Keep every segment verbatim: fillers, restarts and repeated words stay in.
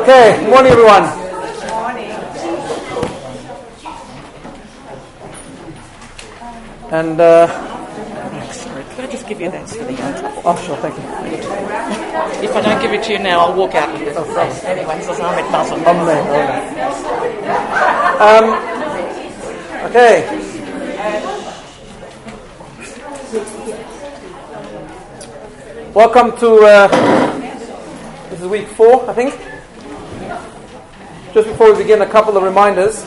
Okay, good morning everyone. Good morning. And, uh, Sorry, could I just give you that for the uh, oh sure, thank you. If I don't give it to you now, I'll walk out with it. Oh, thanks. Anyway, so I'm at Basel. Amen, amen. Um, okay. Welcome to, uh, this is week four, I think. Just before we begin, a couple of reminders.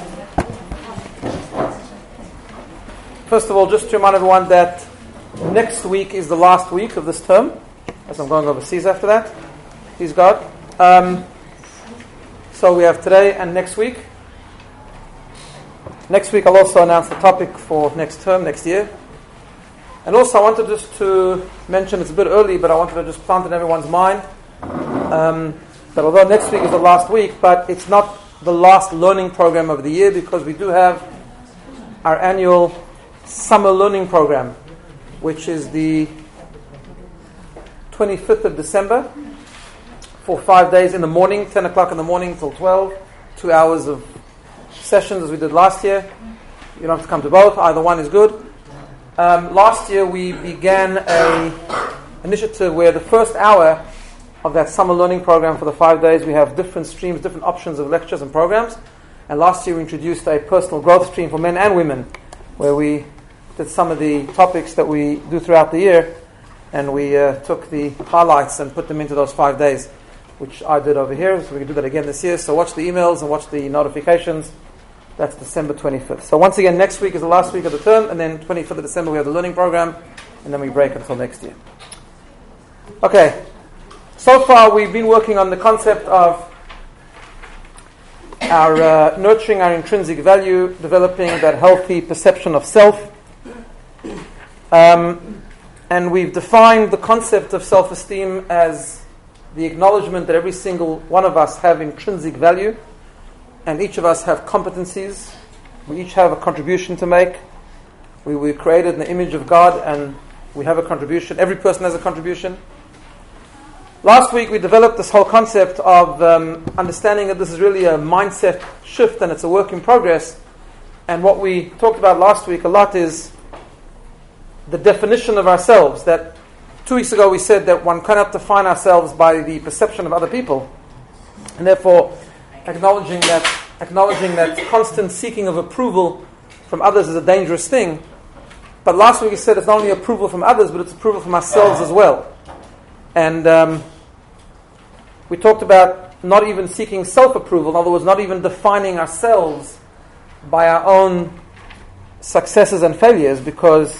First of all, just to remind everyone that next week is the last week of this term, as I'm going overseas after that. Please God. Um, so we have today and next week. Next week I'll also announce the topic for next term, next year. And also I wanted just to mention, it's a bit early, but I wanted to just plant in everyone's mind um, that although next week is the last week, but it's not the last learning program of the year, because we do have our annual summer learning program, which is the twenty-fifth of December, for five days in the morning, ten o'clock in the morning till twelve, two hours of sessions as we did last year. You don't have to come to both, either one is good. Um, last year we began a initiative where the first hour of that summer learning program for the five days we have different streams, different options of lectures and programs. And last year we introduced a personal growth stream for men and women, where we did some of the topics that we do throughout the year, and we uh, took the highlights and put them into those five days, which I did over here. So we can do that again this year. So watch the emails and watch the notifications. That's December twenty-fifth. So once again, next week is the last week of the term, and then twenty-fifth of December we have the learning program, and then we break until next year. Okay. So far we've been working on the concept of our uh, nurturing our intrinsic value, developing that healthy perception of self. Um, and we've defined the concept of self-esteem as the acknowledgement that every single one of us have intrinsic value, and each of us have competencies. We each have a contribution to make. We were created in the image of God, and we have a contribution. Every person has a contribution. Last week we developed this whole concept of um, understanding that this is really a mindset shift, and it's a work in progress. And what we talked about last week a lot is the definition of ourselves. That two weeks ago we said that one cannot define ourselves by the perception of other people, and therefore acknowledging that acknowledging that constant seeking of approval from others is a dangerous thing. But last week we said it's not only approval from others, but it's approval from ourselves as well. And um, we talked about not even seeking self-approval, in other words, not even defining ourselves by our own successes and failures, because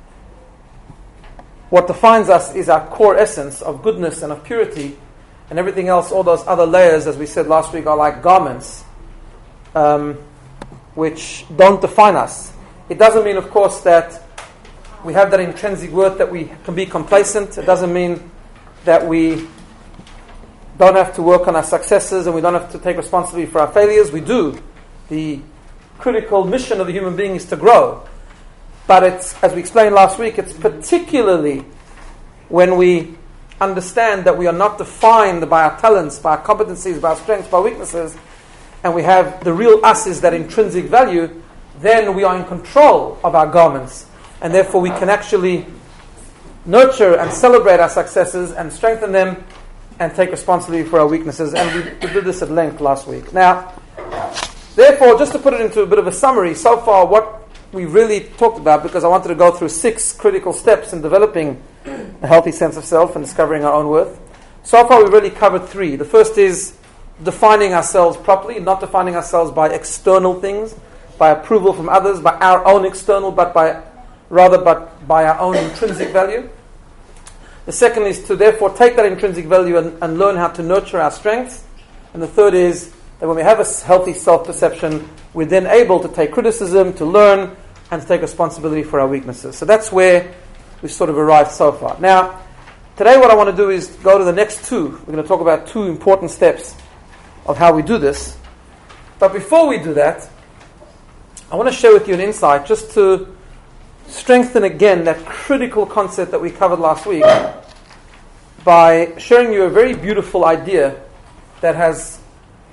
what defines us is our core essence of goodness and of purity, and everything else, all those other layers, as we said last week, are like garments, um, which don't define us. It doesn't mean, of course, that we have that intrinsic worth that we can be complacent. It doesn't mean that we don't have to work on our successes and we don't have to take responsibility for our failures. We do. The critical mission of the human being is to grow. But it's, as we explained last week, it's particularly when we understand that we are not defined by our talents, by our competencies, by our strengths, by our weaknesses, and we have the real us is that intrinsic value, then we are in control of our garments. And therefore we can actually nurture and celebrate our successes and strengthen them and take responsibility for our weaknesses. And we, we did this at length last week. Now, therefore, just to put it into a bit of a summary, so far what we really talked about, because I wanted to go through six critical steps in developing a healthy sense of self and discovering our own worth. So far we've really covered three. The first is defining ourselves properly, not defining ourselves by external things, by approval from others, by our own external, but by rather but by our own intrinsic value. The second is to therefore take that intrinsic value and, and learn how to nurture our strengths. And the third is that when we have a healthy self-perception, we're then able to take criticism, to learn, and to take responsibility for our weaknesses. So that's where we've sort of arrived so far. Now, today what I want to do is go to the next two. We're going to talk about two important steps of how we do this. But before we do that, I want to share with you an insight just to strengthen again that critical concept that we covered last week by sharing you a very beautiful idea that has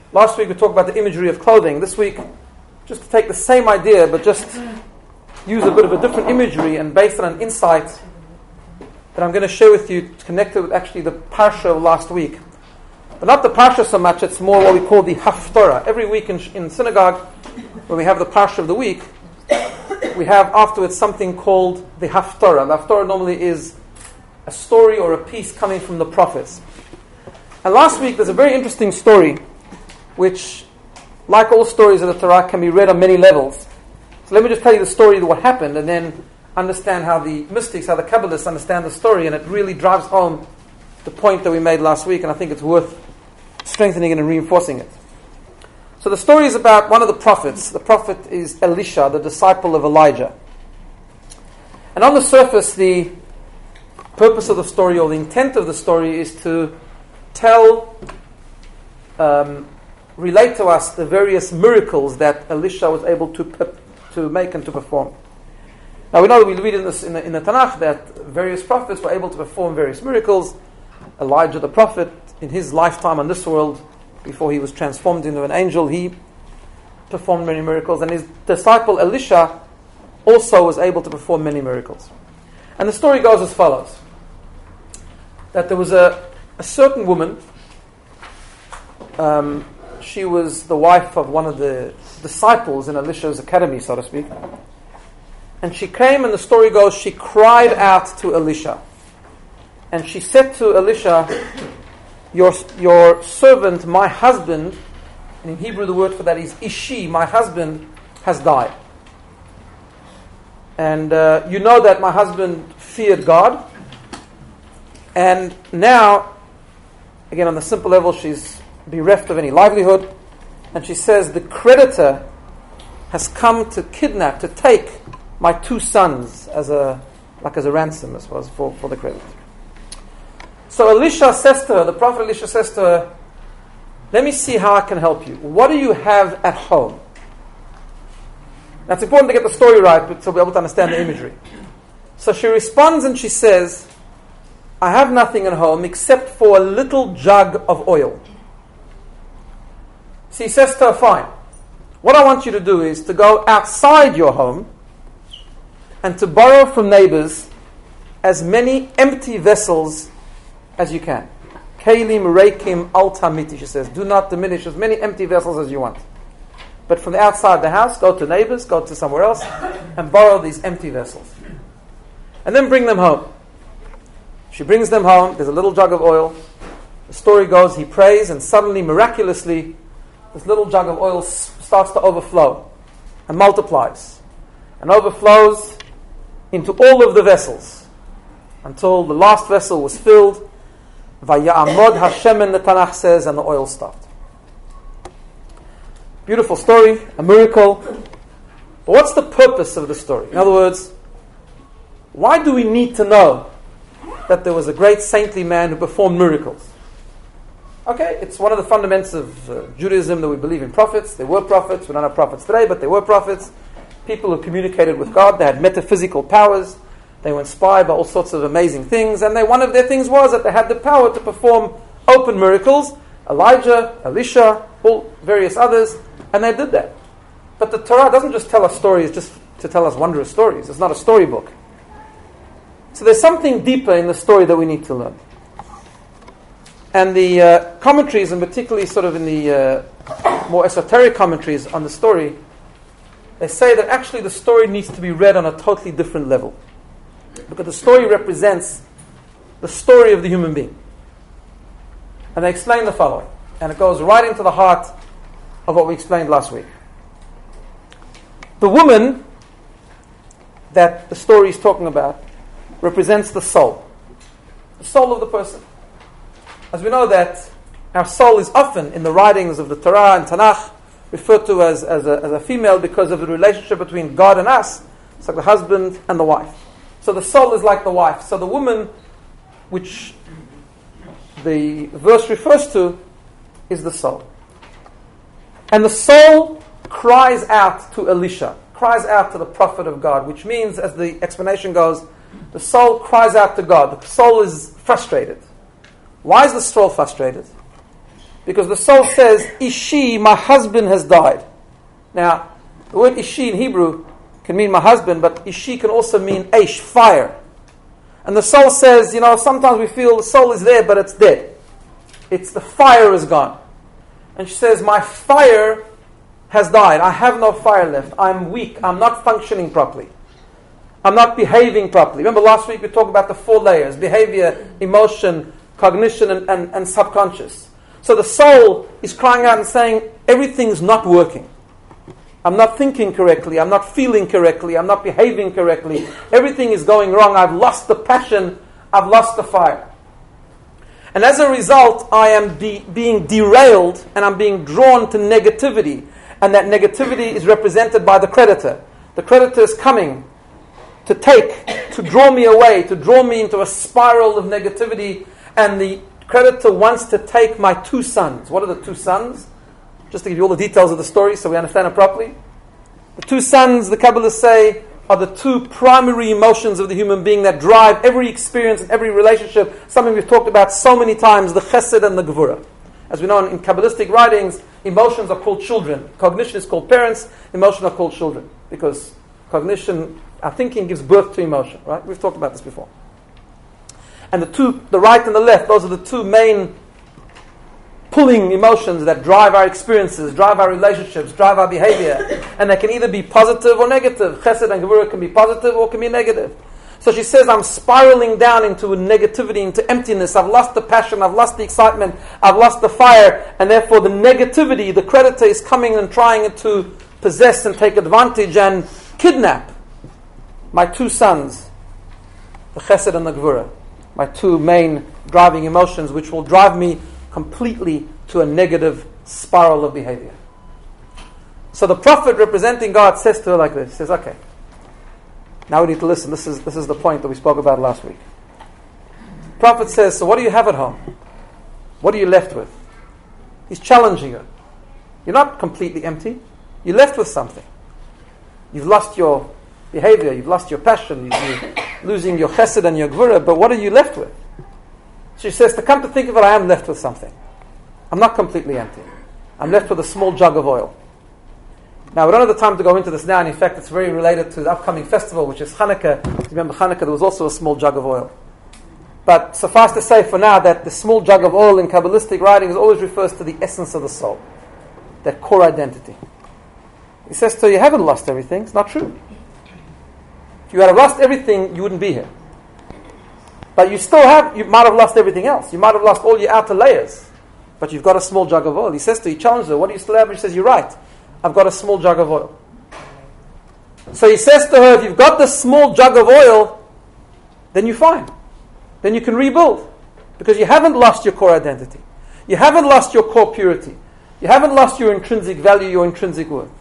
Last week we talked about the imagery of clothing. This week, just to take the same idea, but just use a bit of a different imagery and based on an insight that I'm going to share with you, connected with actually the parsha of last week. But not the parsha so much, it's more what we call the haftarah. Every week in, in synagogue, when we have the parsha of the week, we have afterwards something called the haftarah. The haftarah normally is a story or a piece coming from the prophets. And last week there's a very interesting story which, like all stories of the Torah, can be read on many levels. So let me just tell you the story of what happened and then understand how the mystics, how the Kabbalists understand the story, and it really drives home the point that we made last week, and I think it's worth strengthening it and reinforcing it. So the story is about one of the prophets. The prophet is Elisha, the disciple of Elijah. And on the surface, the purpose of the story, or the intent of the story, is to tell, um, relate to us the various miracles that Elisha was able to pe- to make and to perform. Now we know that we read in, this, in, the, in the Tanakh that various prophets were able to perform various miracles. Elijah the prophet, in his lifetime on this world, before he was transformed into an angel, he performed many miracles, and his disciple Elisha also was able to perform many miracles. And the story goes as follows: that there was a, a certain woman, um, she was the wife of one of the disciples in Elisha's academy, so to speak, and she came, and the story goes, she cried out to Elisha, and she said to Elisha, Your your servant, my husband, and in Hebrew the word for that is Ishi, my husband has died. And uh, you know that my husband feared God. And now, again on the simple level, she's bereft of any livelihood. And she says, the creditor has come to kidnap, to take my two sons as a like as a ransom, as well as for, for the creditor. So Elisha says to her, the prophet Elisha says to her, let me see how I can help you. What do you have at home? Now it's important to get the story right, but so we'll be able to understand the imagery. So she responds and she says, I have nothing at home except for a little jug of oil. So he says to her, fine. What I want you to do is to go outside your home and to borrow from neighbors as many empty vessels as you can. Kalim reikim al tamiti, she says. Do not diminish as many empty vessels as you want. But from the outside the house, go to neighbors, go to somewhere else, and borrow these empty vessels. And then bring them home. She brings them home, there's a little jug of oil. The story goes, he prays, and suddenly, miraculously, this little jug of oil s- starts to overflow and multiplies. And overflows into all of the vessels until the last vessel was filled. Vaya'amod Hashem, the Tanakh says, and the oil stopped. Beautiful story, a miracle. But what's the purpose of the story? In other words, why do we need to know that there was a great saintly man who performed miracles? Okay, it's one of the fundamentals of uh, Judaism that we believe in prophets. They were prophets. We don't have prophets today, but they were prophets. People who communicated with God. They had metaphysical powers. They were inspired by all sorts of amazing things, and they, one of their things was that they had the power to perform open miracles. Elijah, Elisha, all various others, and they did that. But the Torah doesn't just tell us stories just to tell us wondrous stories. It's not a storybook. So there's something deeper in the story that we need to learn. And the uh, commentaries, and particularly sort of in the uh, more esoteric commentaries on the story, they say that actually the story needs to be read on a totally different level. Because the story represents the story of the human being. And they explain the following. And it goes right into the heart of what we explained last week. The woman that the story is talking about represents the soul. The soul of the person. As we know that our soul is often in the writings of the Torah and Tanakh referred to as, as, a, as a female because of the relationship between God and us. It's like the husband and the wife. So the soul is like the wife. So the woman, which the verse refers to, is the soul. And the soul cries out to Elisha, cries out to the prophet of God, which means, as the explanation goes, the soul cries out to God. The soul is frustrated. Why is the soul frustrated? Because the soul says, Ishi, my husband has died. Now, the word Ishi in Hebrew can mean my husband, but Ishi can also mean Aish, fire. And the soul says, you know, sometimes we feel the soul is there, but it's dead. It's the fire is gone. And she says, my fire has died. I have no fire left. I'm weak. I'm not functioning properly. I'm not behaving properly. Remember last week we talked about the four layers: behavior, emotion, cognition, and, and, and subconscious. So the soul is crying out and saying, everything's not working. I'm not thinking correctly. I'm not feeling correctly. I'm not behaving correctly. Everything is going wrong. I've lost the passion. I've lost the fire. And as a result, I am de- being derailed and I'm being drawn to negativity. And that negativity is represented by the creditor. The creditor is coming to take, to draw me away, to draw me into a spiral of negativity. And the creditor wants to take my two sons. What are the two sons? Just to give you all the details of the story so we understand it properly. The two sons, the Kabbalists say, are the two primary emotions of the human being that drive every experience and every relationship. Something we've talked about so many times, the chesed and the gevurah. As we know in Kabbalistic writings, emotions are called children. Cognition is called parents. Emotions are called children. Because cognition, our thinking gives birth to emotion. Right? We've talked about this before. And the two, the right and the left, those are the two main pulling emotions that drive our experiences, drive our relationships, drive our behavior. And they can either be positive or negative. Chesed and Gevurah can be positive or can be negative. So she says, I'm spiraling down into negativity, into emptiness. I've lost the passion, I've lost the excitement, I've lost the fire, and therefore the negativity, the creditor is coming and trying to possess and take advantage and kidnap my two sons, the Chesed and the Gevurah, my two main driving emotions, which will drive me completely to a negative spiral of behavior. So the prophet representing God says to her like this, he says, okay, now we need to listen. This is this is the point that we spoke about last week. The prophet says, so what do you have at home? What are you left with? He's challenging her. You're not completely empty. You're left with something. You've lost your behavior, you've lost your passion, you're losing your chesed and your gevurah, but what are you left with? She says, to come to think of it, I am left with something. I'm not completely empty. I'm left with a small jug of oil. Now, we don't have the time to go into this now, and in fact, it's very related to the upcoming festival, which is Hanukkah. Remember Hanukkah, there was also a small jug of oil. But suffice to say for now that the small jug of oil in Kabbalistic writings always refers to the essence of the soul, that core identity. He says to her, you haven't lost everything. It's not true. If you had lost everything, you wouldn't be here. But you still have, you might have lost everything else. You might have lost all your outer layers. But you've got a small jug of oil. He says to her, he challenges her, what do you still have? And she says, you're right. I've got a small jug of oil. So he says to her, if you've got this small jug of oil, then you're fine. Then you can rebuild. Because you haven't lost your core identity. You haven't lost your core purity. You haven't lost your intrinsic value, your intrinsic worth.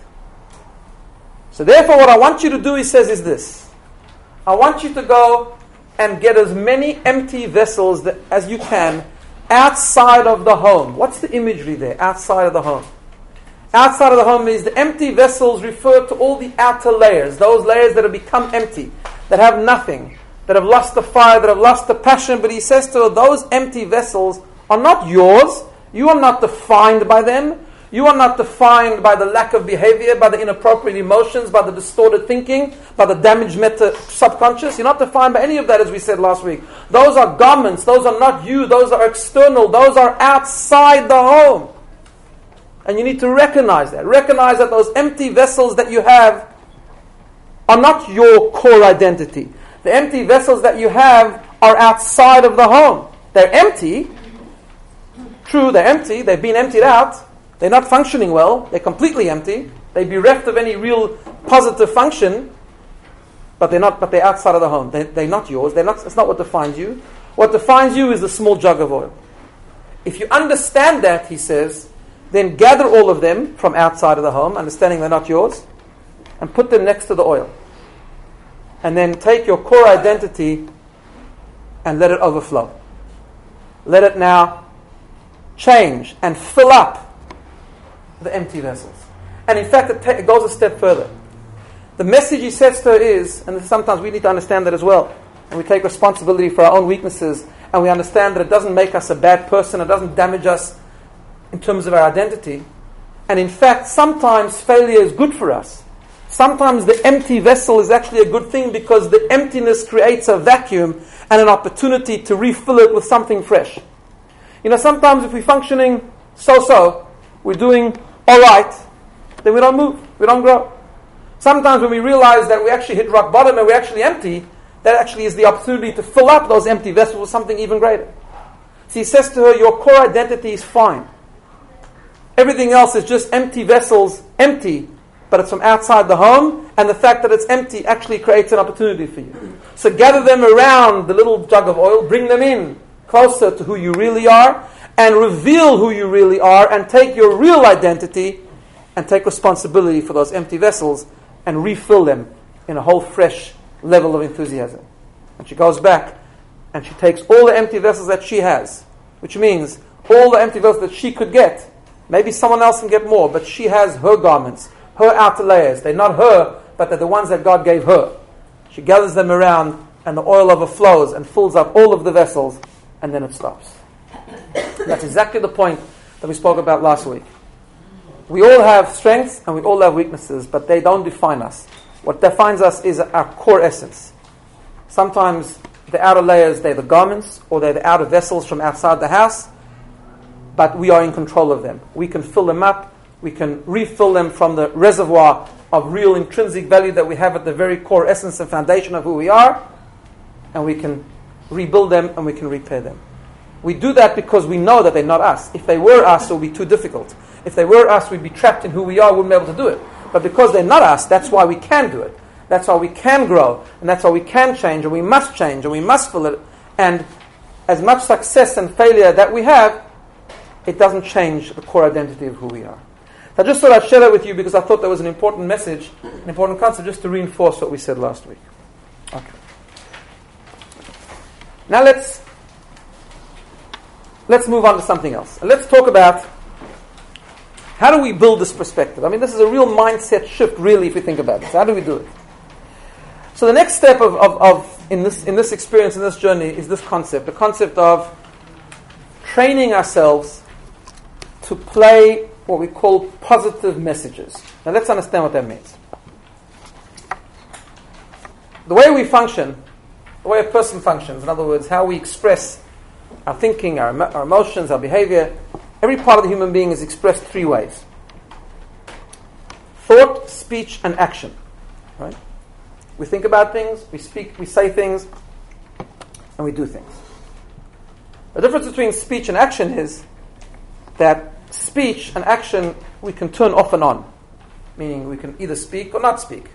So therefore what I want you to do, he says, is this. I want you to go and get as many empty vessels that, as you can outside of the home. What's the imagery there? Outside of the home. Outside of the home is the empty vessels refer to all the outer layers, those layers that have become empty, that have nothing, that have lost the fire, that have lost the passion. But he says to her, those empty vessels are not yours. You are not defined by them. You are not defined by the lack of behavior, by the inappropriate emotions, by the distorted thinking, by the damaged meta subconscious. You're not defined by any of that, as we said last week. Those are garments. Those are not you. Those are external. Those are outside the home. And you need to recognize that. Recognize that those empty vessels that you have are not your core identity. The empty vessels that you have are outside of the home. They're empty. True, they're empty. They've been emptied out. They're not functioning well. They're completely empty. They're bereft of any real positive function. But they're not. But they're outside of the home. They, they're not yours. They're not. It's not what defines you. What defines you is the small jug of oil. If you understand that, he says, then gather all of them from outside of the home, understanding they're not yours, and put them next to the oil. And then take your core identity and let it overflow. Let it now change and fill up the empty vessels. And in fact, it, ta- it goes a step further. The message he says to her is, and sometimes we need to understand that as well, and we take responsibility for our own weaknesses, and we understand that it doesn't make us a bad person, it doesn't damage us in terms of our identity. And in fact, sometimes failure is good for us. Sometimes the empty vessel is actually a good thing because the emptiness creates a vacuum and an opportunity to refill it with something fresh. You know, sometimes if we're functioning so-so, we're doing all right, then we don't move, we don't grow. Sometimes when we realize that we actually hit rock bottom and we're actually empty, that actually is the opportunity to fill up those empty vessels with something even greater. So he says to her, your core identity is fine. Everything else is just empty vessels, empty, but it's from outside the home, and the fact that it's empty actually creates an opportunity for you. So gather them around the little jug of oil, bring them in closer to who you really are, and reveal who you really are, and take your real identity and take responsibility for those empty vessels and refill them in a whole fresh level of enthusiasm. And she goes back and she takes all the empty vessels that she has, which means all the empty vessels that she could get. Maybe someone else can get more, but she has her garments, her outer layers. They're not her, but they're the ones that God gave her. She gathers them around and the oil overflows and fills up all of the vessels, and then it stops. That's exactly the point that we spoke about last week. We all have strengths and we all have weaknesses, but they don't define us. What defines us is our core essence. Sometimes the outer layers, they're the garments, or they're the outer vessels from outside the house, but we are in control of them. We can fill them up, we can refill them from the reservoir of real intrinsic value that we have at the very core essence and foundation of who we are, and we can rebuild them and we can repair them. We do that because we know that they're not us. If they were us, it would be too difficult. If they were us, we'd be trapped in who we are, wouldn't be able to do it. But because they're not us, that's why we can do it. That's why we can grow, and that's why we can change, and we must change, and we must fill it. And as much success and failure that we have, it doesn't change the core identity of who we are. So I just thought I'd share that with you because I thought that was an important message, an important concept, just to reinforce what we said last week. Okay. Now let's let's move on to something else. Let's talk about how do we build this perspective. I mean, this is a real mindset shift, really, if you think about this. How do we do it? So the next step of, of, of in this in this experience, in this journey, is this concept, the concept of training ourselves to play what we call positive messages. Now let's understand what that means. The way we function, the way a person functions, in other words, how we express our thinking, our, our emotions, our behavior, every part of the human being is expressed three ways. Thought, speech, and action. Right? We think about things, we speak, we say things, and we do things. The difference between speech and action is that speech and action we can turn off and on. Meaning we can either speak or not speak.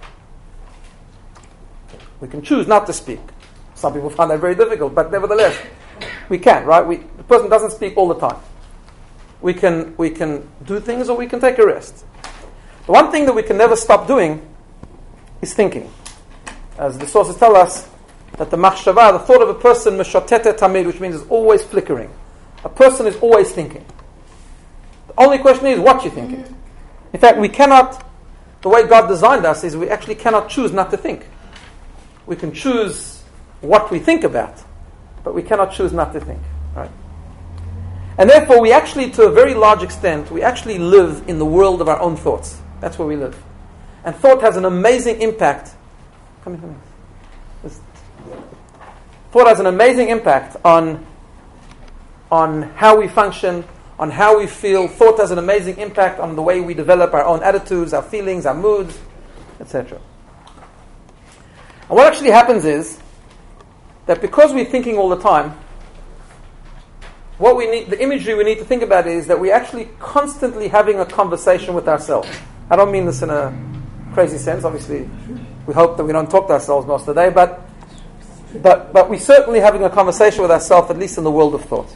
We can choose not to speak. Some people find that very difficult, but nevertheless, we can, right? We, the person doesn't speak all the time. We can we can do things or we can take a rest. The one thing that we can never stop doing is thinking. As the sources tell us, that the machshava, the thought of a person, meshotetet tamid, which means it's always flickering. A person is always thinking. The only question is, what you're thinking. In fact, we cannot, the way God designed us is we actually cannot choose not to think. We can choose what we think about, but we cannot choose not to think. Right? And therefore, we actually, to a very large extent, we actually live in the world of our own thoughts. That's where we live. And thought has an amazing impact. Come here, come here. This, thought has an amazing impact on, on how we function, on how we feel. Thought has an amazing impact on the way we develop our own attitudes, our feelings, our moods, et cetera. And what actually happens is that because we're thinking all the time, what we need, the imagery we need to think about is that we're actually constantly having a conversation with ourselves. I don't mean this in a crazy sense. Obviously, we hope that we don't talk to ourselves most of the day, but but but we're certainly having a conversation with ourselves, at least in the world of thought.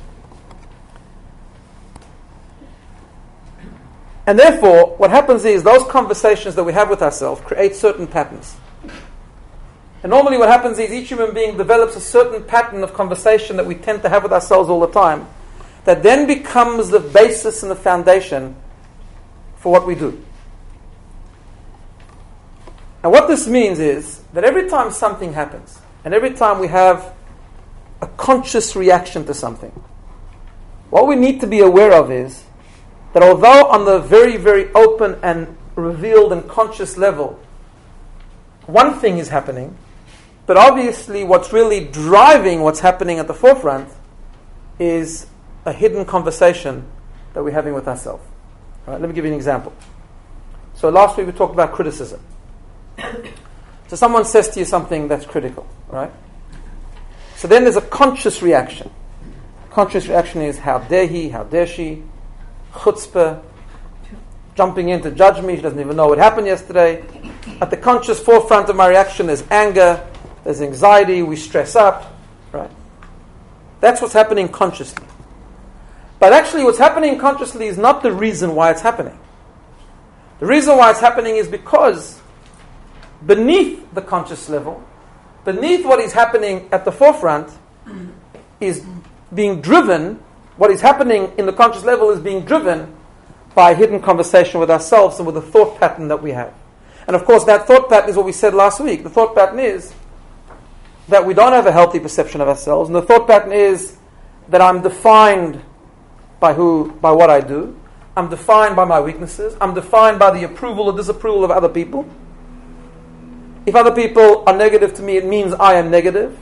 And therefore, what happens is those conversations that we have with ourselves create certain patterns. And normally what happens is each human being develops a certain pattern of conversation that we tend to have with ourselves all the time, that then becomes the basis and the foundation for what we do. And what this means is that every time something happens, and every time we have a conscious reaction to something, what we need to be aware of is that although on the very, very open and revealed and conscious level, one thing is happening, but obviously what's really driving what's happening at the forefront is a hidden conversation that we're having with ourselves. All right, let me give you an example. So last week we talked about criticism. So someone says to you something that's critical, right? So then there's a conscious reaction. Conscious reaction is, how dare he, how dare she, chutzpah, jumping in to judge me, she doesn't even know what happened yesterday. At the conscious forefront of my reaction there's anger, there's anxiety, we stress up, right? That's what's happening consciously. But actually what's happening consciously is not the reason why it's happening. The reason why it's happening is because beneath the conscious level, beneath what is happening at the forefront, is being driven, what is happening in the conscious level is being driven by a hidden conversation with ourselves and with a thought pattern that we have. And of course that thought pattern is what we said last week. The thought pattern is that we don't have a healthy perception of ourselves, and the thought pattern is that I'm defined by who, by what I do. I'm defined by my weaknesses. I'm defined by the approval or disapproval of other people. If other people are negative to me, it means I am negative.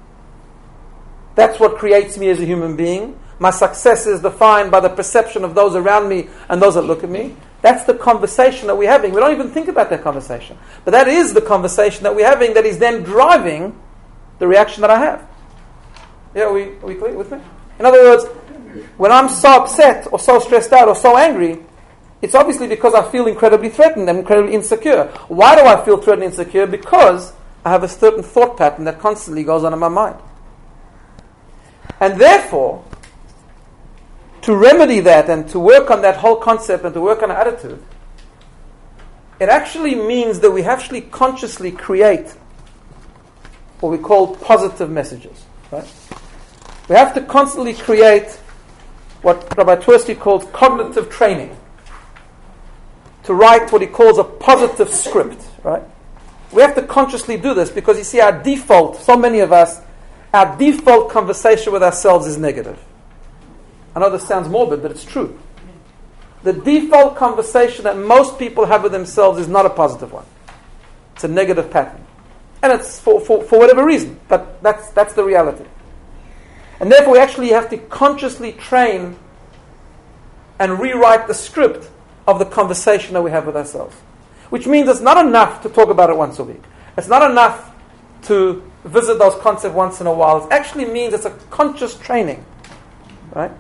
That's what creates me as a human being. My success is defined by the perception of those around me and those that look at me. That's the conversation that we're having. We don't even think about that conversation. But that is the conversation that we're having that is then driving the reaction that I have. Yeah, are we, are we clear with me? In other words, when I'm so upset or so stressed out or so angry, it's obviously because I feel incredibly threatened and incredibly insecure. Why do I feel threatened and insecure? Because I have a certain thought pattern that constantly goes on in my mind. And therefore, to remedy that and to work on that whole concept and to work on our attitude, it actually means that we actually consciously create what we call positive messages. Right? We have to constantly create what Rabbi Twersky calls cognitive training, to write what he calls a positive script. Right? We have to consciously do this because you see our default, so many of us, our default conversation with ourselves is negative. I know this sounds morbid, but it's true. The default conversation that most people have with themselves is not a positive one. It's a negative pattern. And it's for, for, for whatever reason, but that's that's the reality. And therefore we actually have to consciously train and rewrite the script of the conversation that we have with ourselves. Which means it's not enough to talk about it once a week. It's not enough to visit those concepts once in a while. It actually means it's a conscious training. Right?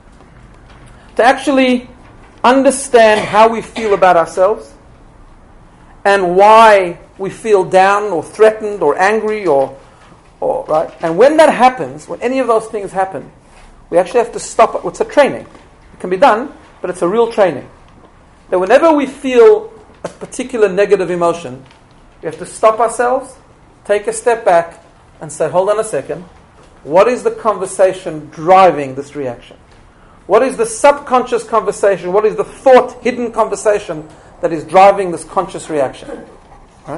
To actually understand how we feel about ourselves and why we feel down or threatened or angry or, or right? And when that happens, when any of those things happen, we actually have to stop it. It's a training. It can be done, but it's a real training. That whenever we feel a particular negative emotion, we have to stop ourselves, take a step back, and say, hold on a second. What is the conversation driving this reaction? What is the subconscious conversation? What is the thought, hidden conversation that is driving this conscious reaction? Right?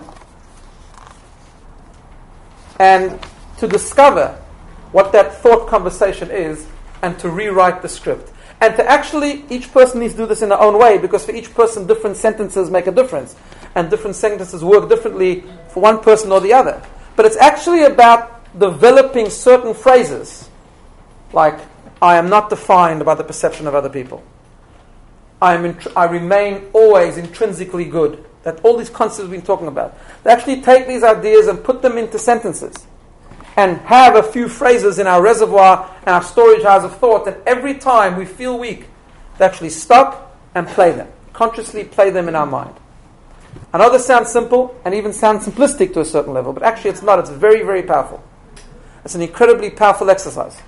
And to discover what that thought conversation is and to rewrite the script. And to actually, each person needs to do this in their own way because for each person, different sentences make a difference. And different sentences work differently for one person or the other. But it's actually about developing certain phrases like, I am not defined by the perception of other people. I am int- I remain always intrinsically good. That all these concepts we've been talking about. They actually take these ideas and put them into sentences and have a few phrases in our reservoir and our storage house of thought that every time we feel weak, they actually stop and play them. Consciously play them in our mind. I know this sounds simple and even sounds simplistic to a certain level, but actually it's not. It's very, very powerful. It's an incredibly powerful exercise.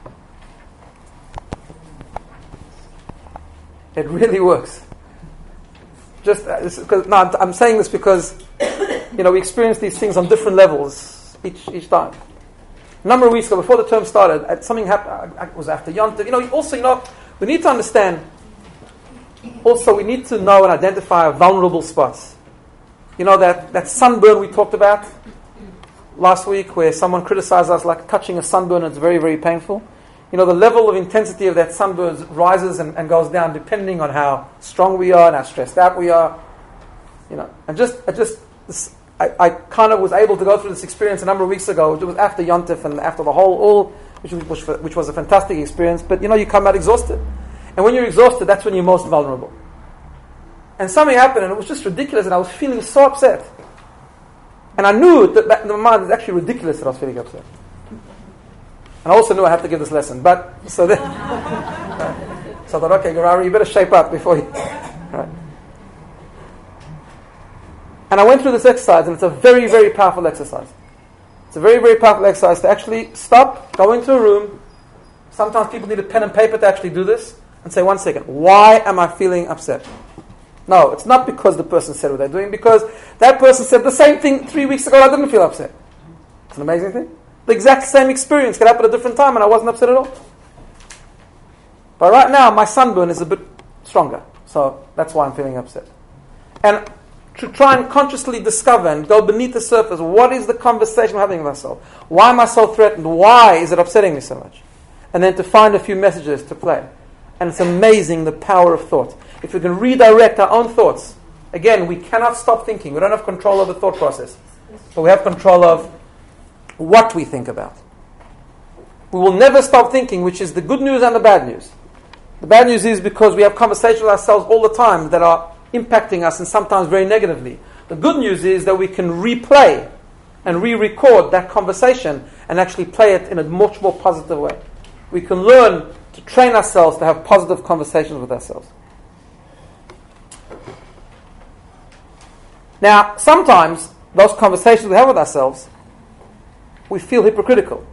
It really works. Just because no, I'm, I'm saying this because you know we experience these things on different levels each each time. A number of weeks ago, before the term started, something happened. It was after Yom Tov. You know, also you know we need to understand. Also, we need to know and identify our vulnerable spots. You know that that sunburn we talked about last week, where someone criticized us like touching a sunburn. It's very very painful. you know, the level of intensity of that sunburn rises and, and goes down depending on how strong we are and how stressed out we are. You know, and just, I just, this, I, I kind of was able to go through this experience a number of weeks ago. It was after Yom Tov and after the whole, all, which was, which, which was a fantastic experience. But you know, you come out exhausted, and when you're exhausted, that's when you're most vulnerable. And something happened, and it was just ridiculous, and I was feeling so upset. And I knew that back in my mind it was actually ridiculous that I was feeling upset. And I also knew I had to give this lesson. But so then, right. so I thought, okay, Gerari, you better shape up before you. Right. And I went through this exercise, and it's a very, very powerful exercise. It's a very, very powerful exercise to actually stop, go into a room. Sometimes people need a pen and paper to actually do this, and say, one second, why am I feeling upset? No, it's not because the person said what they're doing, because that person said the same thing three weeks ago, I didn't feel upset. It's an amazing thing. The exact same experience could happen at a different time and I wasn't upset at all. But right now, my sunburn is a bit stronger, so that's why I'm feeling upset. And to try and consciously discover and go beneath the surface, what is the conversation I'm having with myself? Why am I so threatened? Why is it upsetting me so much? And then to find a few messages to play. And it's amazing the power of thought. If we can redirect our own thoughts, again, we cannot stop thinking. We don't have control of the thought process. But we have control of what we think about. We will never stop thinking, which is the good news and the bad news. The bad news is because we have conversations with ourselves all the time that are impacting us and sometimes very negatively. The good news is that we can replay and re-record that conversation and actually play it in a much more positive way. We can learn to train ourselves to have positive conversations with ourselves. Now, sometimes those conversations we have with ourselves, we feel hypocritical.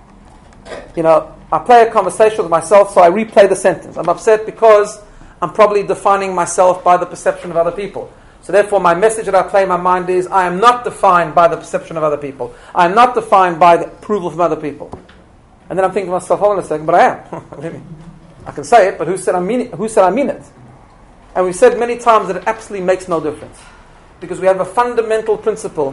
You know, I play a conversation with myself, so I replay the sentence. I'm upset because I'm probably defining myself by the perception of other people. So therefore, my message that I play in my mind is, I am not defined by the perception of other people. I am not defined by the approval from other people. And then I'm thinking to myself, hold on a second, but I am. I can say it, but who said I mean it? Who said I mean it? And we've said many times that it absolutely makes no difference. Because we have a fundamental principle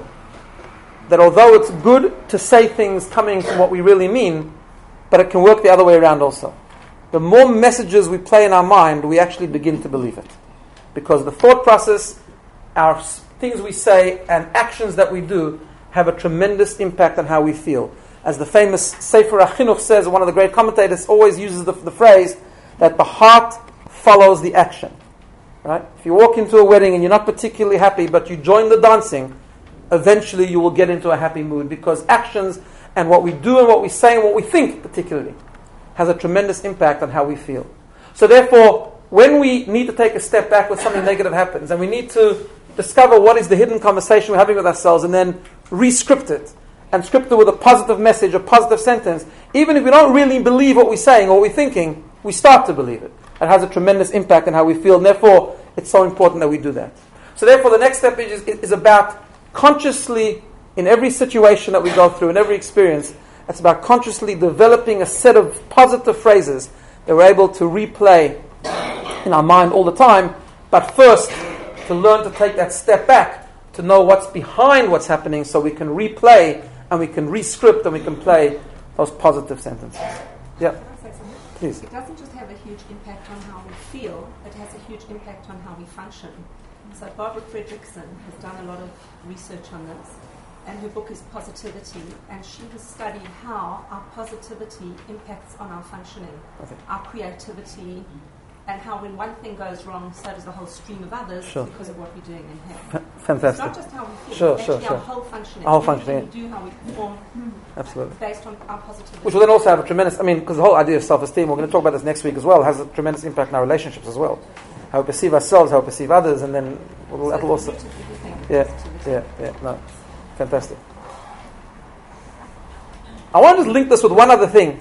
that although it's good to say things coming from what we really mean, but it can work the other way around also. The more messages we play in our mind, we actually begin to believe it. Because the thought process, our things we say, and actions that we do have a tremendous impact on how we feel. As the famous Sefer HaChinuch says, one of the great commentators always uses the, the phrase that the heart follows the action. Right? If you walk into a wedding and you're not particularly happy, but you join the dancing, eventually you will get into a happy mood, because actions and what we do and what we say and what we think particularly has a tremendous impact on how we feel. So therefore, when we need to take a step back when something negative happens, and we need to discover what is the hidden conversation we're having with ourselves and then re-script it, and script it with a positive message, a positive sentence, even if we don't really believe what we're saying or what we're thinking, we start to believe it. It has a tremendous impact on how we feel, and therefore it's so important that we do that. So therefore the next step is, is about consciously, in every situation that we go through, in every experience, it's about consciously developing a set of positive phrases that we're able to replay in our mind all the time, but first to learn to take that step back to know what's behind what's happening, so we can replay and we can re-script and we can play those positive sentences. Yeah. Please. It doesn't just have a huge impact on how we feel, it has a huge impact on how we function. So Barbara Fredrickson has done a lot of research on this, and her book is Positivity, and she has studied how our positivity impacts on our functioning, okay. our creativity, and how when one thing goes wrong, so does the whole stream of others, sure. because of what we're doing in here. F- fantastic. It's not just how we feel, sure, it's sure, actually sure. our whole functioning. Our whole functioning. Everything we do, how we perform, absolutely, based on our positivity. Which will then also have a tremendous, I mean, because the whole idea of self-esteem, we're going to talk about this next week as well, has a tremendous impact on our relationships as well. How we perceive ourselves, how we perceive others, and then we'll, so that'll also... Yeah, yeah, yeah, no. Fantastic. I want to just link this with one other thing,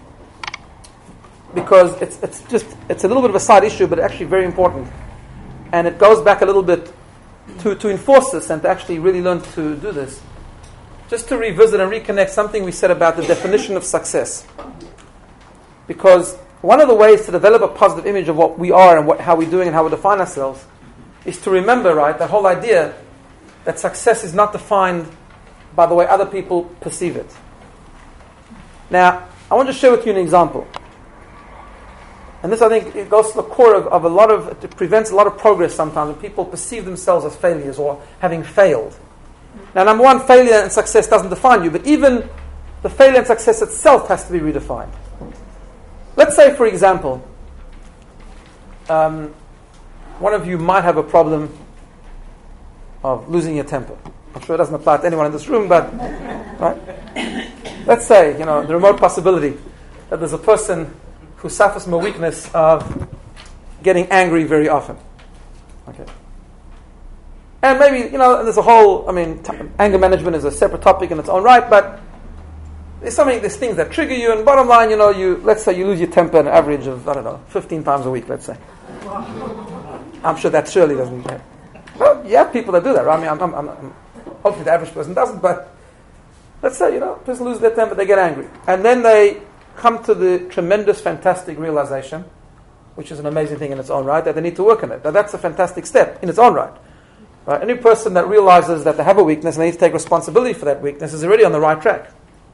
because it's it's just it's a little bit of a side issue, but actually very important, and it goes back a little bit to to enforce this and to actually really learn to do this. Just to revisit and reconnect something we said about the definition of success, because one of the ways to develop a positive image of what we are and what how we're doing and how we define ourselves is to remember, right, that whole idea that success is not defined by the way other people perceive it. Now, I want to share with you an example. And this, I think, it goes to the core of, of a lot of, it prevents a lot of progress sometimes when people perceive themselves as failures or having failed. Now, number one, failure and success doesn't define you, but even the failure and success itself has to be redefined. Let's say, for example, um, one of you might have a problem of losing your temper. I'm sure it doesn't apply to anyone in this room, but right? Let's say, you know, the remote possibility that there's a person who suffers from a weakness of getting angry very often. Okay. And maybe, you know, there's a whole, I mean, t- anger management is a separate topic in its own right, but there's something, there's things that trigger you, and bottom line, you know, you, let's say you lose your temper an average of, I don't know, fifteen times a week, let's say. I'm sure that surely doesn't happen. Well, you have people that do that, right? I mean, I'm, I'm, I'm, hopefully the average person doesn't, but let's say, you know, person loses their temper, they get angry. And then they come to the tremendous, fantastic realization, which is an amazing thing in its own right, that they need to work on it. Now, that's a fantastic step in its own right. Right? Any person that realizes that they have a weakness and they need to take responsibility for that weakness is already on the right track.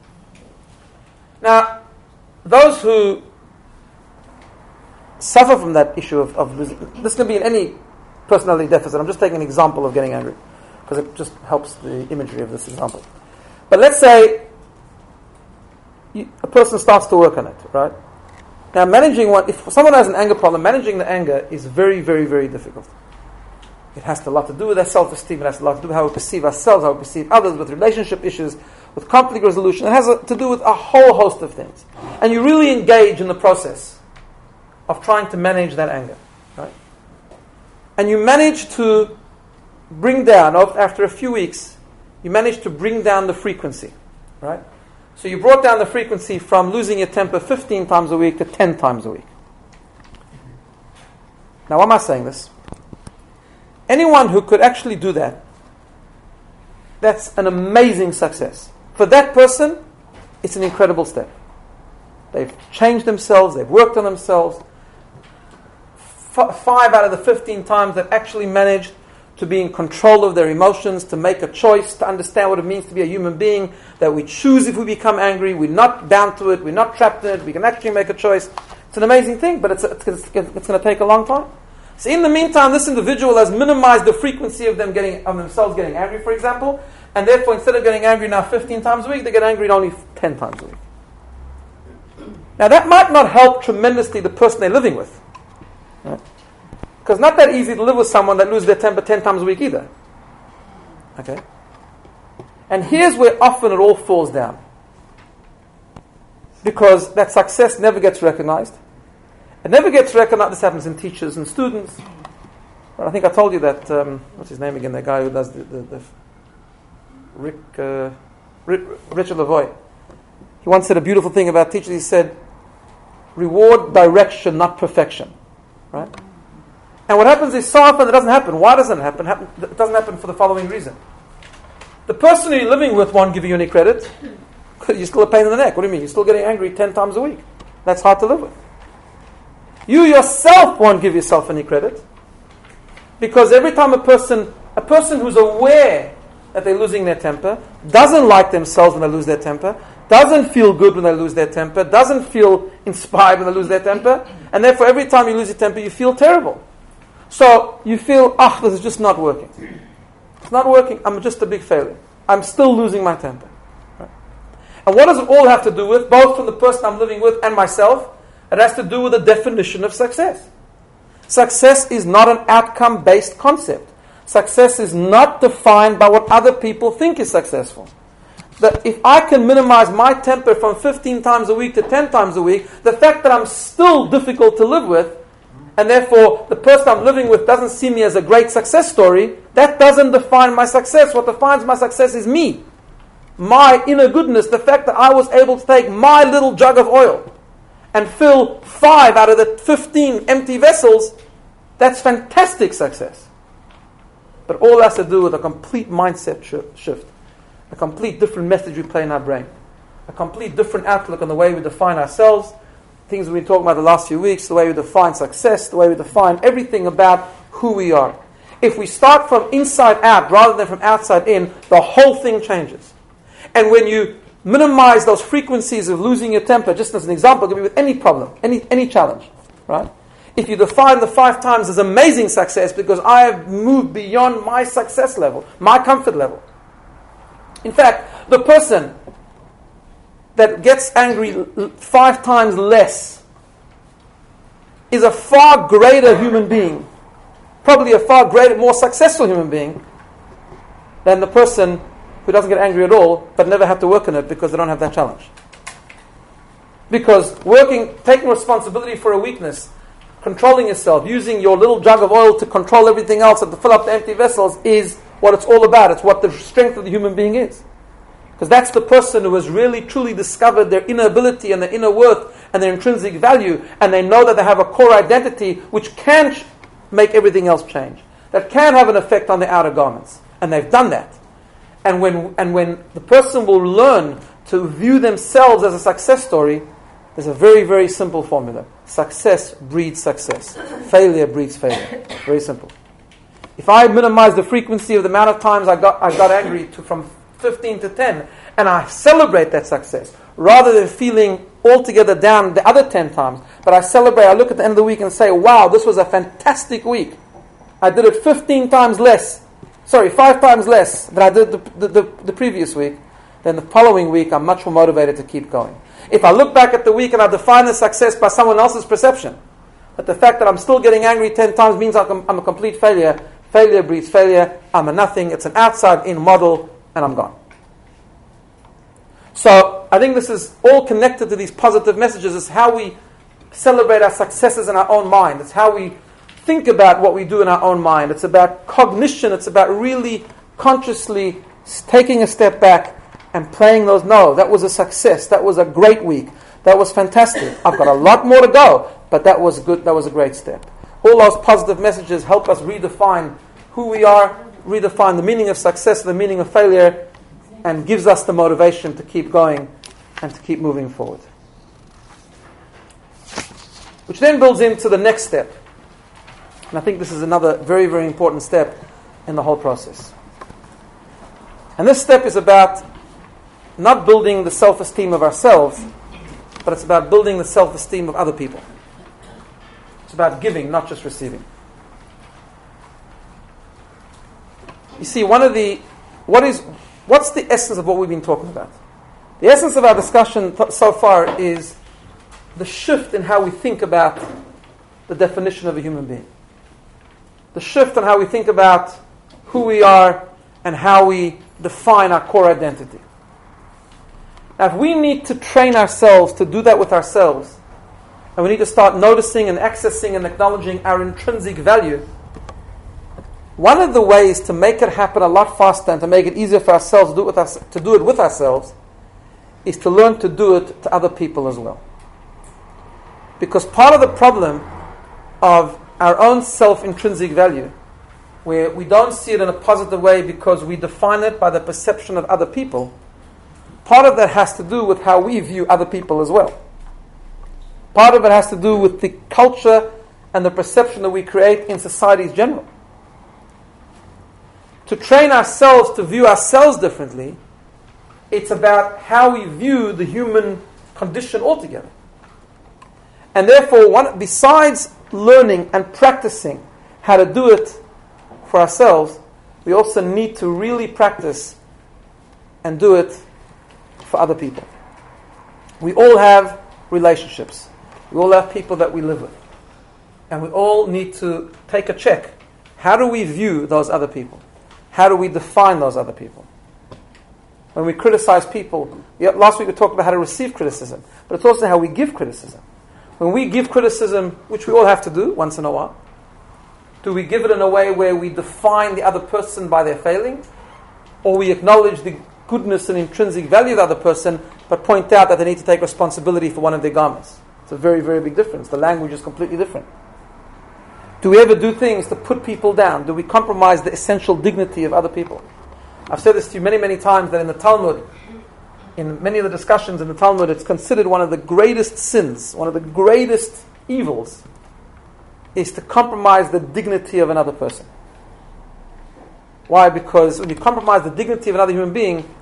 Now, those who suffer from that issue of, of losing, this can be in any personality deficit. I'm just taking an example of getting angry because it just helps the imagery of this example. But let's say you, a person starts to work on it, right? Now, managing one, if someone has an anger problem, managing the anger is very, very, very difficult. It has a lot to do with our self-esteem. It has a lot to do with how we perceive ourselves, how we perceive others, with relationship issues, with conflict resolution. It has a, to do with a whole host of things. And you really engage in the process of trying to manage that anger, right? And you manage to bring down, after a few weeks, you manage to bring down the frequency, right? So you brought down the frequency from losing your temper fifteen times a week to ten times a week. Now, why am I saying this? Anyone who could actually do that, that's an amazing success. For that person, it's an incredible step. They've changed themselves, they've worked on themselves. F- five out of the fifteen times they've actually managed to be in control of their emotions, to make a choice, to understand what it means to be a human being, that we choose if we become angry, we're not bound to it, we're not trapped in it, we can actually make a choice. It's an amazing thing, but it's, it's, it's, it's going to take a long time. So in the meantime, this individual has minimized the frequency of them getting, of themselves getting angry, for example, and therefore instead of getting angry now fifteen times a week, they get angry only ten times a week. Now that might not help tremendously the person they're living with. Right? Because it's not that easy to live with someone that loses their temper ten times a week either. Okay? And here's where often it all falls down. Because that success never gets recognized. It never gets recognized. This happens in teachers and students. But I think I told you that, um, what's his name again, the guy who does the, the, the Rick, uh, Rick, Richard Lavoie. He once said a beautiful thing about teachers. He said, reward direction, not perfection. Right? And what happens is so often it doesn't happen. Why doesn't it happen? It doesn't happen for the following reason. The person you're living with won't give you any credit. You're still a pain in the neck. What do you mean? You're still getting angry ten times a week. That's hard to live with. You yourself won't give yourself any credit. Because every time a person, a person who's aware that they're losing their temper, doesn't like themselves when they lose their temper, doesn't feel good when they lose their temper, doesn't feel inspired when they lose their temper, and therefore every time you lose your temper, you feel terrible. So you feel, ah, oh, this is just not working. It's not working. I'm just a big failure. I'm still losing my temper. Right? And what does it all have to do with? Both from the person I'm living with and myself, it has to do with the definition of success. Success is not an outcome-based concept. Success is not defined by what other people think is successful. That if I can minimize my temper from fifteen times a week to ten times a week, the fact that I'm still difficult to live with, and therefore the person I'm living with doesn't see me as a great success story, that doesn't define my success. What defines my success is me. My inner goodness, the fact that I was able to take my little jug of oil and fill five out of the fifteen empty vessels, that's fantastic success. But all has to do with a complete mindset sh- shift. A complete different message we play in our brain. A complete different outlook on the way we define ourselves. Things we've been talking about the last few weeks, the way we define success, the way we define everything about who we are. If we start from inside out rather than from outside in, the whole thing changes. And when you minimize those frequencies of losing your temper, just as an example, it could be with any problem, any any challenge, right? If you define the five times as amazing success because I have moved beyond my success level, my comfort level. In fact, the person that gets angry five times less is a far greater human being, probably a far greater, more successful human being than the person who doesn't get angry at all but never have to work on it because they don't have that challenge. Because working, taking responsibility for a weakness, controlling yourself, using your little jug of oil to control everything else and to fill up the empty vessels is what it's all about. It's what the strength of the human being is. Because that's the person who has really truly discovered their inner ability and their inner worth and their intrinsic value, and they know that they have a core identity which can ch- make everything else change, that can have an effect on the outer garments. And they've done that. And when and when the person will learn to view themselves as a success story, there's a very, very simple formula. Success breeds success. Failure breeds failure. Very simple. If I minimize the frequency of the amount of times I got I got angry to from fifteen to ten, and I celebrate that success, rather than feeling altogether down the other ten times, but I celebrate, I look at the end of the week and say, wow, this was a fantastic week. I did it fifteen times less, sorry, five times less than I did the, the, the, the previous week, then the following week I'm much more motivated to keep going. If I look back at the week and I define the success by someone else's perception, but the fact that I'm still getting angry ten times means I'm a complete failure. Failure breeds failure. I'm a nothing. It's an outside-in model, and I'm gone. So I think this is all connected to these positive messages. It's how we celebrate our successes in our own mind. It's how we think about what we do in our own mind. It's about cognition. It's about really consciously taking a step back and playing those, no, that was a success. That was a great week. That was fantastic. I've got a lot more to go, but that was good. That was a great step. All those positive messages help us redefine who we are, redefine the meaning of success, the meaning of failure, and gives us the motivation to keep going and to keep moving forward. Which then builds into the next step. And I think this is another very, very important step in the whole process. And this step is about not building the self-esteem of ourselves, but it's about building the self-esteem of other people. It's about giving, not just receiving. You see, one of the what is what's the essence of what we've been talking about? The essence of our discussion th- so far is the shift in how we think about the definition of a human being. The shift in how we think about who we are and how we define our core identity. Now, if we need to train ourselves to do that with ourselves, and we need to start noticing and accessing and acknowledging our intrinsic value, one of the ways to make it happen a lot faster and to make it easier for ourselves to do it with, us, to do it with ourselves is to learn to do it to other people as well. Because part of the problem of our own self-intrinsic value, where we don't see it in a positive way because we define it by the perception of other people, part of that has to do with how we view other people as well. Part of it has to do with the culture and the perception that we create in societies general. To train ourselves to view ourselves differently, it's about how we view the human condition altogether. And therefore, one, besides learning and practicing how to do it for ourselves, we also need to really practice and do it for other people. We all have relationships. We all have people that we live with. And we all need to take a check. How do we view those other people? How do we define those other people? When we criticize people, last week we talked about how to receive criticism, but it's also how we give criticism. When we give criticism, which we all have to do once in a while, do we give it in a way where we define the other person by their failing? Or we acknowledge the goodness and intrinsic value of the other person, but point out that they need to take responsibility for one of their garments? It's a very, very big difference. The language is completely different. Do we ever do things to put people down? Do we compromise the essential dignity of other people? I've said this to you many, many times that in the Talmud, in many of the discussions in the Talmud, it's considered one of the greatest sins, one of the greatest evils, is to compromise the dignity of another person. Why? Because when you compromise the dignity of another human being,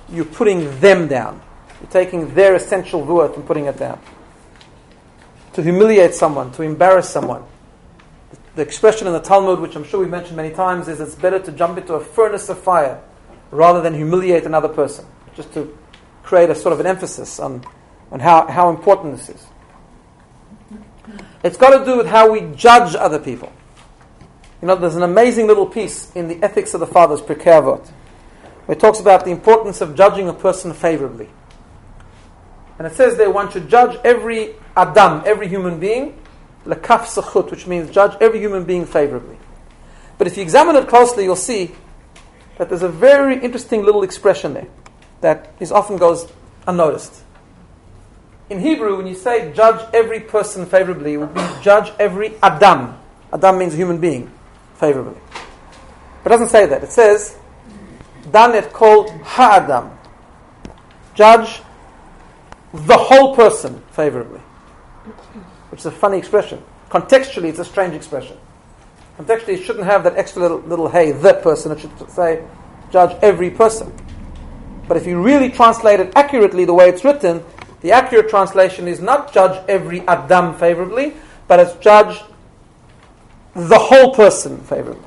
you're putting them down. You're taking their essential vuot and putting it down. To humiliate someone, to embarrass someone. The expression in the Talmud, which I'm sure we've mentioned many times, is it's better to jump into a furnace of fire rather than humiliate another person. Just to create a sort of an emphasis on, on how, how important this is. It's got to do with how we judge other people. You know, there's an amazing little piece in the Ethics of the Fathers, Pirkei Avot, where it talks about the importance of judging a person favorably. And it says there one should judge every Adam, every human being, lekaf sechut, which means judge every human being favorably. But if you examine it closely, you'll see that there's a very interesting little expression there that is often goes unnoticed. In Hebrew, when you say judge every person favorably, it would be judge every Adam. Adam means human being, favorably. But it doesn't say that. It says, dan et kol ha'adam. Judge the whole person favorably. Which is a funny expression. Contextually, it's a strange expression. Contextually, it shouldn't have that extra little, little hey, the person. It should say, judge every person. But if you really translate it accurately the way it's written, the accurate translation is not judge every Adam favorably, but it's judge the whole person favorably.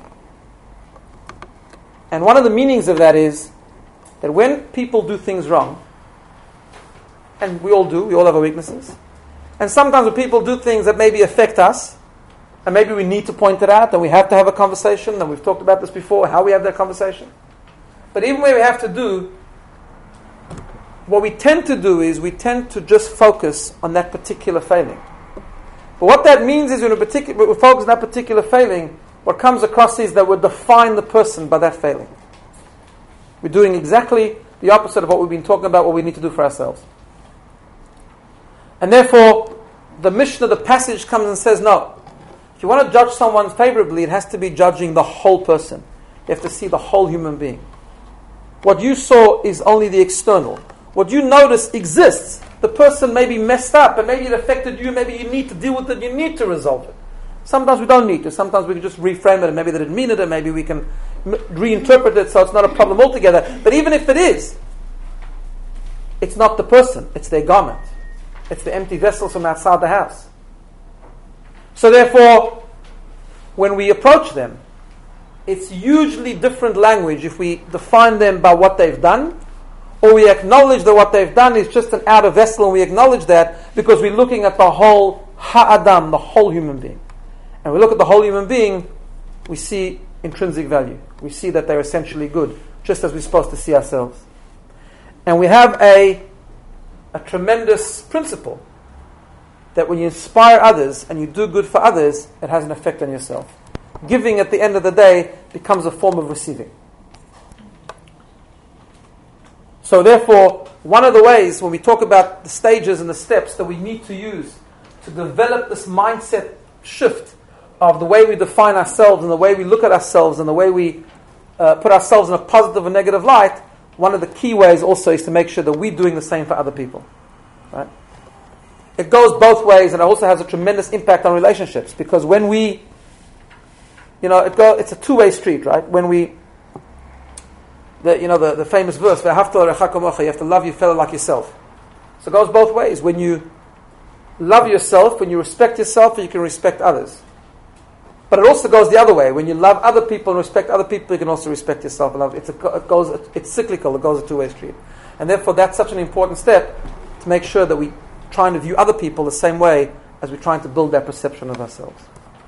And one of the meanings of that is that when people do things wrong, and we all do, we all have our weaknesses, and sometimes when people do things that maybe affect us, and maybe we need to point it out, and we have to have a conversation, and we've talked about this before, how we have that conversation. But even when we have to do, what we tend to do is we tend to just focus on that particular failing. But what that means is when we particular, we focus on that particular failing, what comes across is that we define the person by that failing. We're doing exactly the opposite of what we've been talking about, what we need to do for ourselves. And therefore, the Mishnah, the passage comes and says, no, if you want to judge someone favorably, it has to be judging the whole person. You have to see the whole human being. What you saw is only the external. What you notice exists. The person may be messed up, and maybe it affected you, maybe you need to deal with it, you need to resolve it. Sometimes we don't need to. Sometimes we can just reframe it, and maybe they didn't mean it, and maybe we can m- reinterpret it so it's not a problem altogether. But even if it is, it's not the person, it's their garment. It's the empty vessels from outside the house. So therefore, when we approach them, it's hugely different language if we define them by what they've done, or we acknowledge that what they've done is just an outer vessel, and we acknowledge that because we're looking at the whole ha'adam, the whole human being. And we look at the whole human being, we see intrinsic value. We see that they're essentially good, just as we're supposed to see ourselves. And we have a, a tremendous principle that when you inspire others and you do good for others, it has an effect on yourself. Giving at the end of the day becomes a form of receiving. So therefore, one of the ways when we talk about the stages and the steps that we need to use to develop this mindset shift of the way we define ourselves and the way we look at ourselves and the way we uh, put ourselves in a positive and negative light, one of the key ways also is to make sure that we're doing the same for other people. Right? It goes both ways, and it also has a tremendous impact on relationships, because when we, you know, it go, it's a two-way street, right? When we, the, you know, the, the famous verse, you have to love your fellow like yourself. So it goes both ways. When you love yourself, when you respect yourself, you can respect others. But it also goes the other way. When you love other people and respect other people, you can also respect yourself and love. It's a, it goes. It's cyclical. It goes a two-way street, and therefore that's such an important step to make sure that we trying to view other people the same way as we're trying to build that perception of ourselves.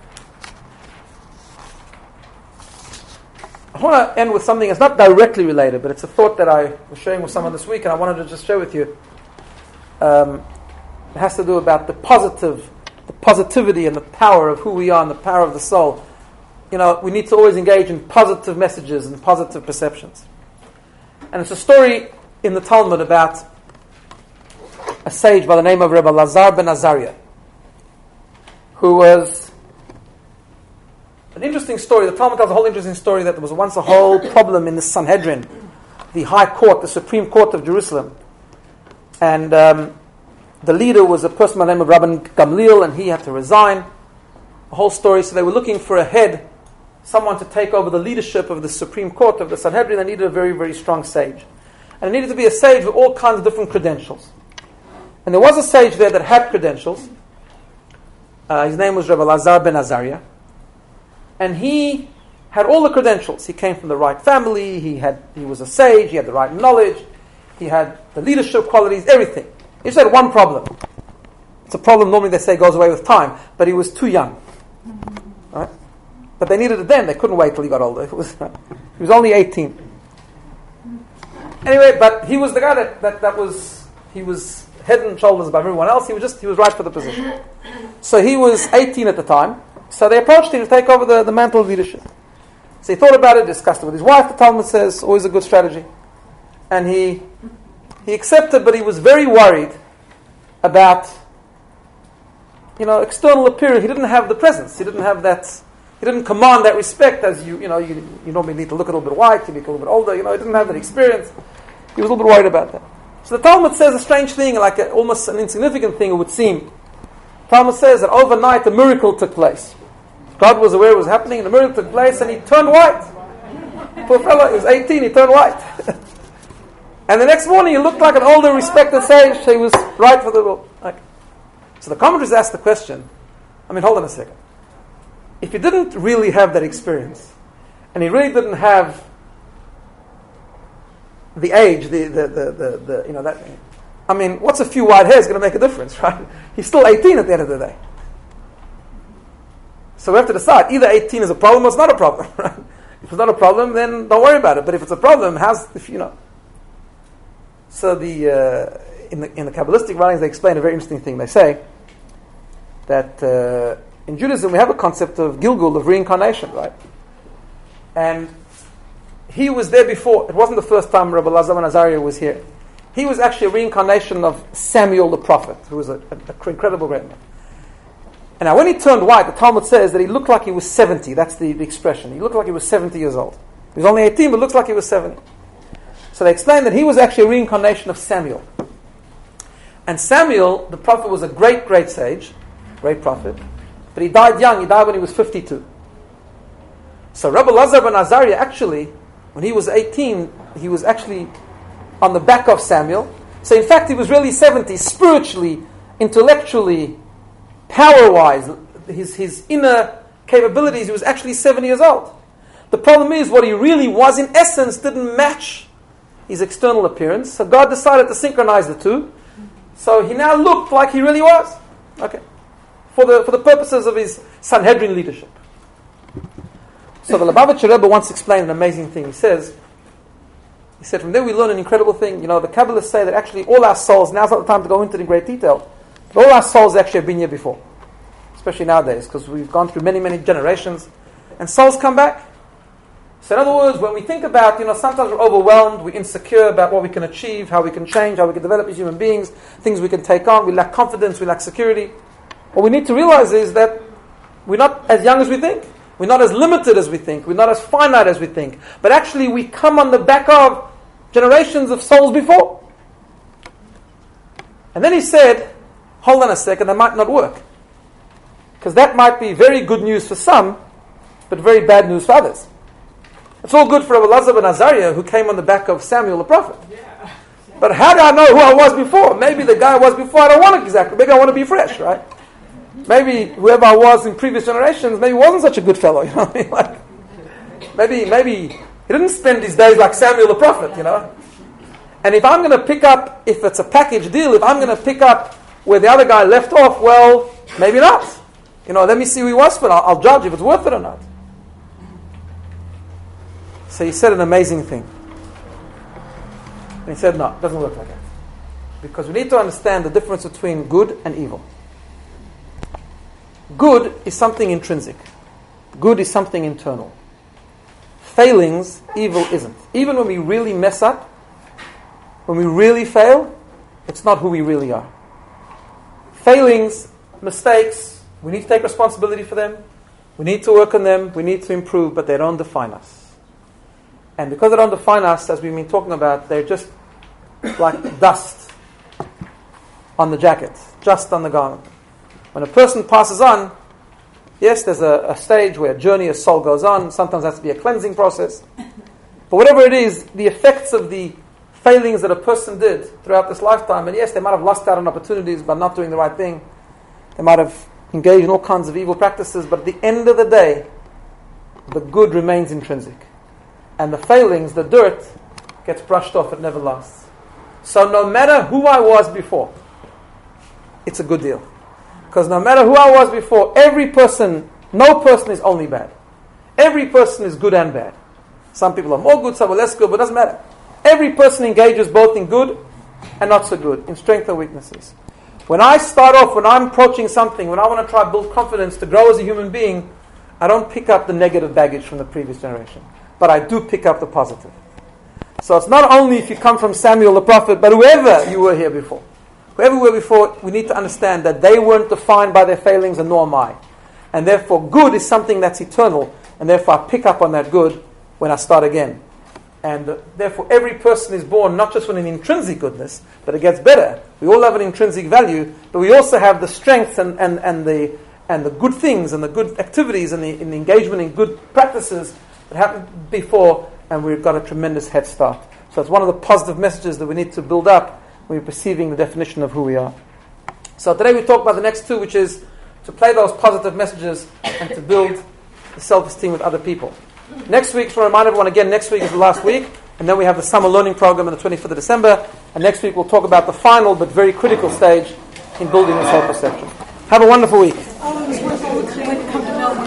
I want to end with something that's not directly related, but it's a thought that I was sharing with someone this week, and I wanted to just share with you. Um, it has to do about the positive. The positivity and the power of who we are and the power of the soul. You know, we need to always engage in positive messages and positive perceptions. And it's a story in the Talmud about a sage by the name of Rebbe Lazar ben Azariah, who was an interesting story. The Talmud tells a whole interesting story that there was once a whole problem in the Sanhedrin, the high court, the Supreme Court of Jerusalem. And um, the leader was a person by the name of Rabban Gamliel, and he had to resign. The whole story, so they were looking for a head, someone to take over the leadership of the Supreme Court of the Sanhedrin. They needed a very, very strong sage. and it needed to be a sage with all kinds of different credentials. And there was a sage there that had credentials. Uh, his name was Rabbi Lazar ben Azariah. And he had all the credentials. He came from the right family, he had he was a sage, he had the right knowledge, he had the leadership qualities, everything. He just had one problem. It's a problem normally they say goes away with time, but he was too young. Right? But they needed it then, they couldn't wait till he got older. It was, he was only eighteen. Anyway, but he was the guy that, that, that was, he was head and shoulders above everyone else. He was just, he was right for the position. So he was eighteen at the time. So they approached him to take over the, the mantle of leadership. So he thought about it, discussed it with his wife. The Talmud says, always a good strategy. And he he accepted, but he was very worried about, you know, external appearance. He didn't have the presence. He didn't have that, he didn't command that respect as you, you know, you, you normally need to look a little bit white, you need to look a little bit older, you know, he didn't have that experience. He was a little bit worried about that. So the Talmud says a strange thing, like a, almost an insignificant thing it would seem. The Talmud says that overnight a miracle took place. God was aware it was happening, and the miracle took place, and he turned white. Poor fellow, he was eighteen, he turned white. And the next morning he looked like an older, respected sage, he was right for the role. Okay. So the commentaries asked the question, I mean, hold on a second. If he didn't really have that experience, and he really didn't have the age, the, the, the, the, the you know, that, I mean, what's a few white hairs going to make a difference, right? He's still eighteen at the end of the day. So we have to decide, either eighteen is a problem or it's not a problem, right? If it's not a problem, then don't worry about it. But if it's a problem, how's, if you know. So the, uh, in the in the Kabbalistic writings, they explain a very interesting thing. They say that uh, in Judaism, we have a concept of Gilgul, of reincarnation, right? And he was there before. It wasn't the first time Rabbi Lazar ben Azariah was here. He was actually a reincarnation of Samuel the prophet, who was an incredible great man. And now when he turned white, the Talmud says that he looked like he was seventy. That's the, the expression. He looked like he was seventy years old. He was only eighteen, but looks like he was seventy. So they explain that he was actually a reincarnation of Samuel. And Samuel, the prophet, was a great, great sage, great prophet. But he died young. He died when he was fifty-two. So Rabbi Lazar ben Azariah, actually, when he was eighteen, he was actually on the back of Samuel. So in fact, he was really seventy, spiritually, intellectually, power-wise, his, his inner capabilities, he was actually seventy years old. The problem is, what he really was, in essence, didn't match his external appearance. So God decided to synchronize the two. So he now looked like he really was. Okay. For the for the purposes of his Sanhedrin leadership. So the Lubavitcher Rebbe once explained an amazing thing. He says, he said, from there we learn an incredible thing. You know, the Kabbalists say that actually all our souls, now's not the time to go into it in great detail, but all our souls actually have been here before. Especially nowadays, because we've gone through many, many generations. And souls come back. So in other words, when we think about, you know, sometimes we're overwhelmed, we're insecure about what we can achieve, how we can change, how we can develop as human beings, things we can take on, we lack confidence, we lack security. What we need to realize is that we're not as young as we think. We're not as limited as we think. We're not as finite as we think. But actually we come on the back of generations of souls before. And then he said, hold on a second, that might not work. Because that might be very good news for some, but very bad news for others. It's all good for Rabbi Lazar ben Azariah, who came on the back of Samuel the prophet. Yeah. But how do I know who I was before? Maybe the guy I was before, I don't want it exactly. Maybe I want to be fresh, right? Maybe whoever I was in previous generations, maybe wasn't such a good fellow, you know what I mean? Like, maybe, maybe he didn't spend his days like Samuel the prophet, you know? And if I'm going to pick up, if it's a package deal, if I'm going to pick up where the other guy left off, well, maybe not. You know, let me see who he was for, I'll, I'll judge if it's worth it or not. So he said an amazing thing. And he said, no, it doesn't work like that. Because we need to understand the difference between good and evil. Good is something intrinsic. Good is something internal. Failings, evil isn't. Even when we really mess up, when we really fail, it's not who we really are. Failings, mistakes, we need to take responsibility for them. We need to work on them. We need to improve, but they don't define us. And because they don't define us, as we've been talking about, they're just like dust on the jacket, just on the garment. When a person passes on, yes, there's a, a stage where a journey, a soul goes on. Sometimes it has to be a cleansing process. But whatever it is, the effects of the failings that a person did throughout this lifetime, and yes, they might have lost out on opportunities by not doing the right thing. They might have engaged in all kinds of evil practices, but at the end of the day, the good remains intrinsic. And the failings, the dirt, gets brushed off, it never lasts. So no matter who I was before, it's a good deal. Because no matter who I was before, every person, no person is only bad. Every person is good and bad. Some people are more good, some are less good, but it doesn't matter. Every person engages both in good and not so good, in strength and weaknesses. When I start off, when I'm approaching something, when I want to try to build confidence to grow as a human being, I don't pick up the negative baggage from the previous generation, but I do pick up the positive. So it's not only if you come from Samuel the prophet, but whoever you were here before. Whoever we were before, we need to understand that they weren't defined by their failings, and nor am I. And therefore, good is something that's eternal, and therefore I pick up on that good when I start again. And uh, therefore, every person is born not just with an intrinsic goodness, but it gets better. We all have an intrinsic value, but we also have the strengths and, and, and the and the good things and the good activities and the, and the engagement in good practices that happened before, and we've got a tremendous head start. So it's one of the positive messages that we need to build up when we're perceiving the definition of who we are. So today we talk about the next two, which is to play those positive messages and to build the self-esteem with other people. Next week, to remind everyone again, next week is the last week, and then we have the summer learning program on the twenty-fifth of December, and next week we'll talk about the final but very critical stage in building the self-perception. Have a wonderful week.